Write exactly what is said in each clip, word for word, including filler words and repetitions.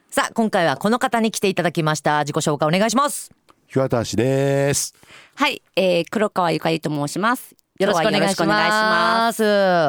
さあ今回はこの方に来ていただきました。自己紹介お願いします。 日渡しです。 はい、えー、黒川ゆかりと申します。 よろしくお願いします。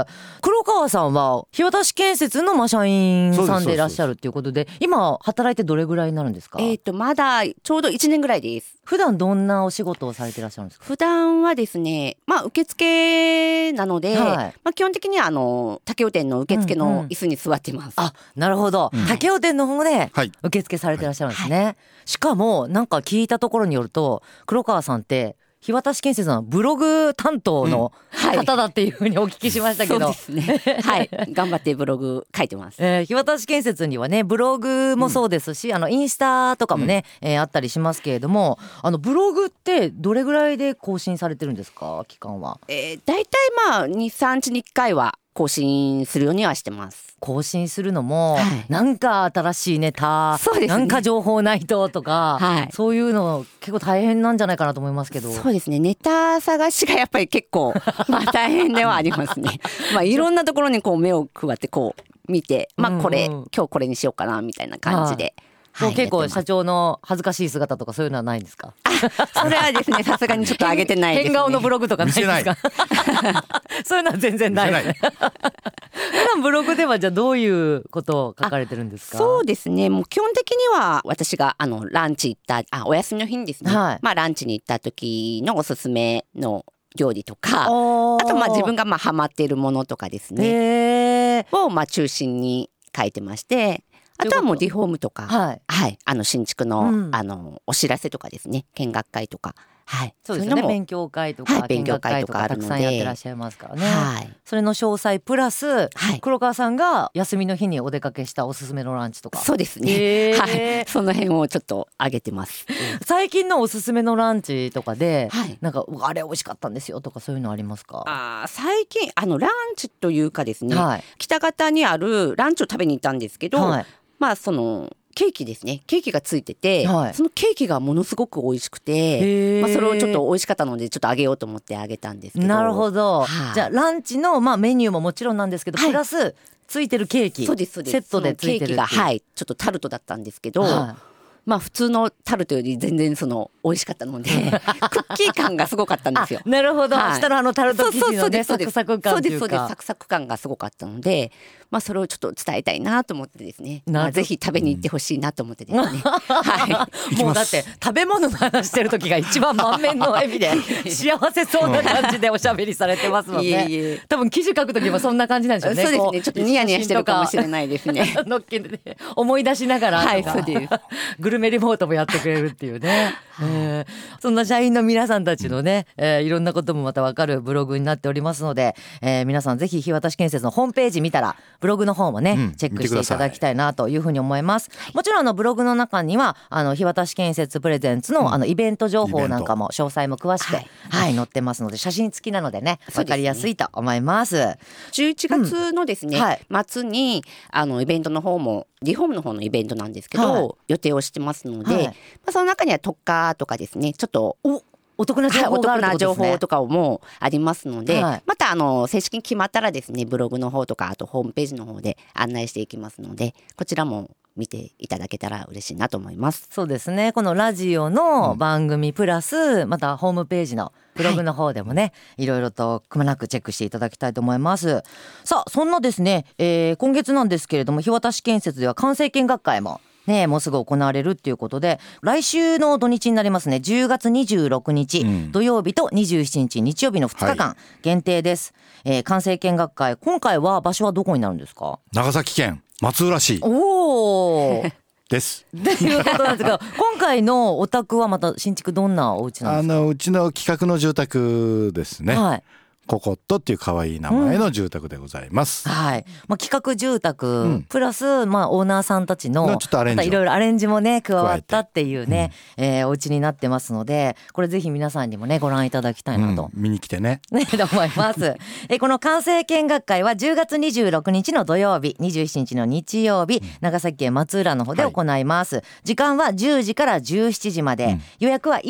黒川さんは日渡建設の社員さんでいらっしゃるということで、今働いてどれぐらいになるんですか？ えっとまだちょうどいちねんぐらいです。 普段どんなお仕事をされていらっしゃるんですか？ 普段はですね、まあ受付なので、はい、まあ基本的にはあの竹尾店の受付の椅子に座ってます。 うんうん、あ、なるほど。うん、竹尾店の方で受付されていらっしゃるんですね。はいはい、しかもなんか聞いたところによると、黒川さんって日渡建設のブログ担当の方だっていうふうにお聞きしましたけど、 うん、そうですね。はい、頑張ってブログ書いてます。 えー、日渡建設にはねブログもそうですし、うん、あのインスタとかもね、うん、えー、あったりしますけれども、あのブログってどれぐらいで更新されてるんですか？期間は。 えー、だいたいまあに、さんにちにいっかいは更新するようにはしてます。 更新するのも、はい、なんか新しいネタ、そうですね、なんか情報ないととか、はい、そういうの結構大変なんじゃないかなと思いますけど。 そうですね、ネタ探しがやっぱり結構まあ大変ではありますね。まあいろんなところにこう目を配ってこう見て、まあこれ、うんうん、今日これにしようかなみたいな感じで。 はい、結構社長の恥ずかしい姿とかそういうのはないんですか？ それはですね、さすがにちょっと上げてないですね。 変顔のブログとかないですか？そういうのは全然ないですね。普段ブログではじゃあどういうことを書かれてるんですか？ そうですね、もう基本的には私があのランチ行ったあお休みの日にですね、はい、まあランチに行った時のおすすめの料理とか、あとまあ自分がまあハマっているものとかですねをまあ中心に書いてまして、あとはもうリフォームとか、はい、はい、あの新築の、うん、あのお知らせとかですね、見学会とか、はい、 そうですね、勉強会とか、はい、見学会とかたくさんやってらっしゃいますからね。はい、それの詳細プラス、はい、黒川さんが休みの日にお出かけしたおすすめのランチとか。 そうですね。はい、その辺をちょっと上げてます。 最近のおすすめのランチとかで、はい、なんかあれ美味しかったんですよとかそういうのありますか？ あ、最近あのランチというかですね、はい、北方にあるランチを食べに行ったんですけど。はい、まあそのケーキですね、ケーキがついてて、はい、そのケーキがものすごく美味しくて、まあ、それをちょっと美味しかったのでちょっとあげようと思ってあげたんですけど。 なるほど、はあ、じゃあランチのまあメニューももちろんなんですけど、はい、プラスついてるケーキ、 そうですそうです、 セットでついてるケーキが、はい、ちょっとタルトだったんですけど、はあ、まあ普通のタルトより全然その美味しかったのでクッキー感がすごかったんですよ。 なるほど、はい、下のあのタルト生地のねサクサク感というか、 そうですそうです、サクサク感がすごかったので、まあそれをちょっと伝えたいなと思ってですね、まあ、ぜひ食べに行ってほしいなと思ってですね、はい、 もうだって食べ物の話してる時が一番満面の笑みで幸せそうな感じでおしゃべりされてますもんね。いえいえ、多分記事書く時もそんな感じなんでしょうね。 そうですね、ちょっとニヤニヤしてるかもしれないですね。 のっけで思い出しながら、 はい、そうです。 グルメリモートもやってくれるっていうね、えー、そんな社員の皆さんたちのね、えー、いろんなこともまた分かるブログになっておりますので、えー、皆さんぜひ日渡建設のホームページ見たらブログの方もね、うん、チェックしていただきたいなというふうに思います。もちろんあのブログの中にはあの日渡建設プレゼンツの、うん、あのイベント情報なんかも詳細も詳しく、はいはい、載ってますので、写真付きなのでね分かりやすいと思います。 じゅういちがつのですね、うん、はい、末にあのイベントの方もリフォームの方のイベントなんですけど、はい、予定をしてますので、はい、まあ、その中には特価とかですね、ちょっとおお得な情報があるってことですね。 お得な情報とかもありますので、はい、またあの正式に決まったらですね、ブログの方とかあとホームページの方で案内していきますので、こちらも見ていただけたら嬉しいなと思います。 そうですね、このラジオの番組プラス、うん、またホームページのブログの方でもね、はい、いろいろとくまなくチェックしていただきたいと思います。さあそんなですね、えー、今月なんですけれども日渡建設では完成見学会もね、もうすぐ行われるっていうことで、来週の土日になりますね、じゅうがつにじゅうろくにち、うん、土曜日とにじゅうしちにち日曜日のふつかかん限定です、はい、えー、完成見学会、今回は場所はどこになるんですか？ 長崎県松浦市おーですっていうことなんですが今回のお宅はまた新築どんなお家なんですか？ あのうちの企画の住宅ですね、はい、ココットっていう可愛い名前の住宅でございます、 うん、はい、まあ、企画住宅、うん、プラス、まあ、オーナーさんたちのちょっとアレンジいろいろアレンジもね加わったっていうね、うん、えー、お家になってますので、これぜひ皆さんにもねご覧いただきたいなと、 うん、見に来てねねと思いますえこの完成見学会はじゅうがつにじゅうろくにちの土曜日、にじゅうしちにちの日曜日、うん、長崎県松浦の方で行います、はい、時間はじゅうじからじゅうしちじまで、うん、予約は一切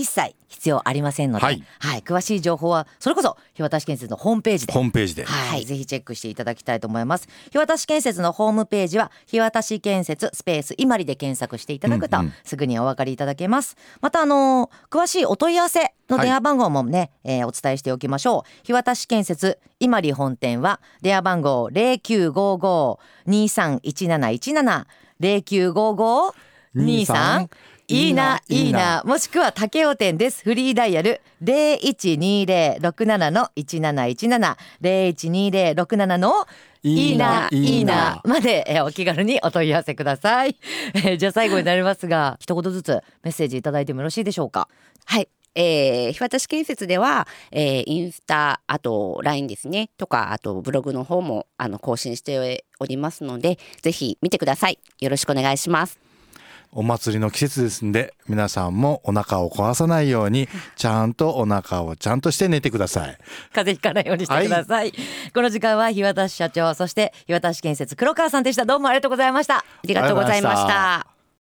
必要ありませんので、はいはい、詳しい情報はそれこそ日渡建設のホームページでホームページで、 はい、ぜひチェックしていただきたいと思います。日渡建設のホームページは日渡建設スペースいまりで検索していただくと、うんうん、すぐにお分かりいただけます。またあのー、詳しいお問い合わせの電話番号もね、はいえー、お伝えしておきましょう。日渡建設いまり本店は電話番号 ゼロきゅうごご にさんいちなないちなな ゼロきゅうごご にさんいいないいな、もしくは竹尾店です。フリーダイヤル ゼロいちにゼロろくななのいちなないちなな ゼロいちにゼロろくななのいいないいなまで、えー、お気軽にお問い合わせください、えー、じゃあ最後になりますが一言ずつメッセージいただいてもよろしいでしょうか。 はい、えー、日渡建設では、えー、インスタあと ライン ですねとかあとブログの方もあの更新しておりますのでぜひ見てください。よろしくお願いします。 お祭りの季節ですんで皆さんもお腹を壊さないようにちゃんとお腹をちゃんとして寝てください。 風邪ひかないようにしてください、はい、この時間は日渡社長そして日渡建設黒川さんでした。どうもありがとうございました。ありがとうございました。